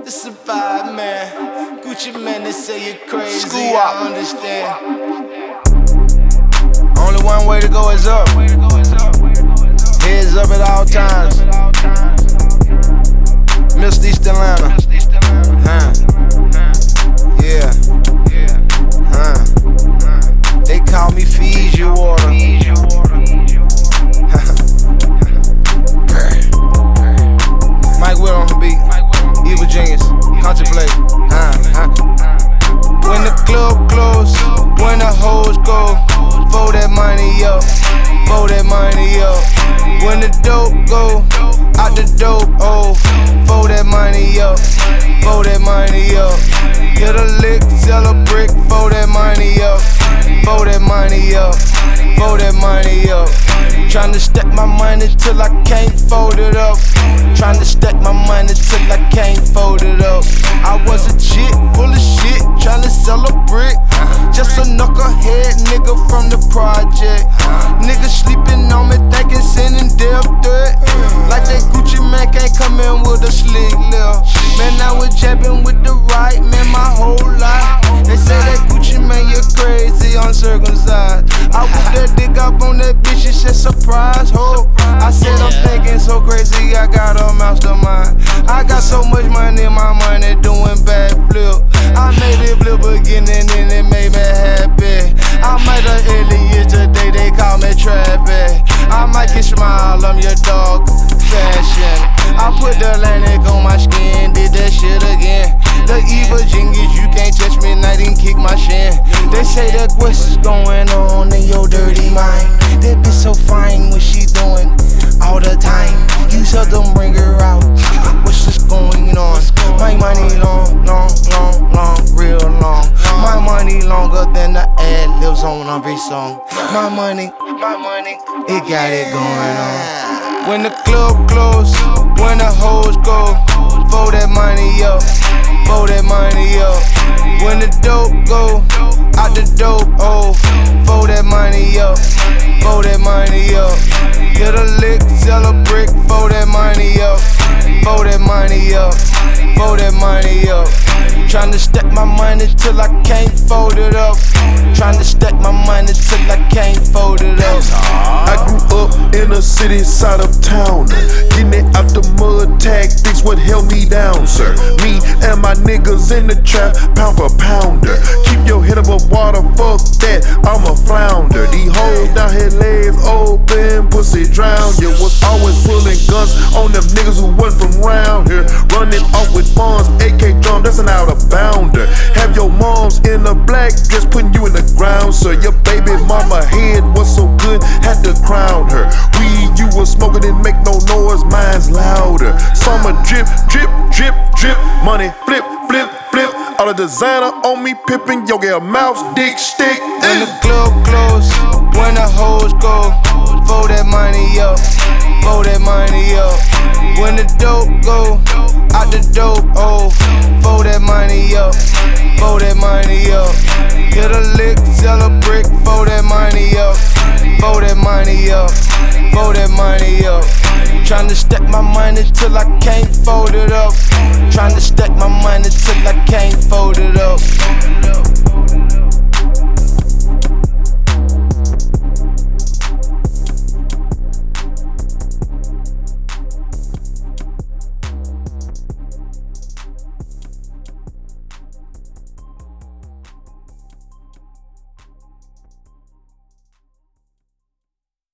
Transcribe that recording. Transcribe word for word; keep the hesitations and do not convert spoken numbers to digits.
It's a vibe, man. Gucci man, they say you're crazy. School I up. understand. Only one way to go is up. Heads up at all times. Miss East Atlanta. Huh. Yeah. Huh. They call me Fiji water. Mike Will on the beat. Evil Genius. Contemplate. Huh. Huh. When the club close, when the hoes go, fold that money up, fold that money up. When the dope go, out the dope, oh, fold that money up, fold that money up. Hit a lick, sell a brick, fold that money up, fold that money up, fold that money up. Tryna stack my money till I can't fold it up. Tryna stack my money till I can't fold it up. I was a chick, full of shit, tryna sell a brick. Just a knucklehead nigga from the project. Niggas sleeping on me, thinking sending death threat. Like that Gucci man can't come in with a slick lip. Man, I was jabbing with the right, man, my whole life. They say that Gucci man, you're crazy, uncircumcised. I whipped that dick up on that bitch, she said surprise, ho. I said I'm thinking so crazy, I got a mastermind. I got so much money, my money doing bad flip. I made it flip again and then it made me happy. I might have aliens today, they call me Trappy. I might get smile, I'm your dog, fashion. I put the Atlantic on my skin, did that shit again. The evil genius, you can't touch me, and I didn't kick my shin. They say that what's going on in your dirty mind. That bitch so fine, what she doing all the time. You seldom bring her out, what's just going on? My money long, long, long, long, real long. My money longer than the ad libs on every song. My money, my money, it got it going on. When the club close, when the hoes go, fold that money up, fold that money up. When the dope go, out the dope, oh, fold that money up, fold that money up. Hit a lick, sell a brick, fold that money up, fold that money up, fold that money up. Tryna stack my money till I can't fold it up. Tryna stack my money till I can't fold it up. I grew up in a city side of town. Getting it out the mud, tactics what held me down, sir. Me and my niggas in the trap, pound for pounder. Keep your head above water, fuck that, I'm a flounder. These hoes down here, legs open, pussy drown. You was always pulling guns on them niggas who wasn't from round here. Running off with funds, A K drum, that's an out of bounder. Have your moms in a black dress, putting you in the ground, sir. Your baby mama head was so good, had to crown her. Weed you was smoking, didn't make no noise, mine's louder. Summer drip, drip, drip, drip. Money flip, flip, flip. All the designer on me pippin', yo, get a mouse, dick, stick. When the club close, when the hoes go, fold that money up, fold that money up. When the dope go, out the dope, oh, fold that money up, fold that money up. Hit a lick, sell a brick, fold that money up, fold that money up, fold that money up. Tryna stack my money till I can't fold it up. Tryna stack my money till I can't fold it up.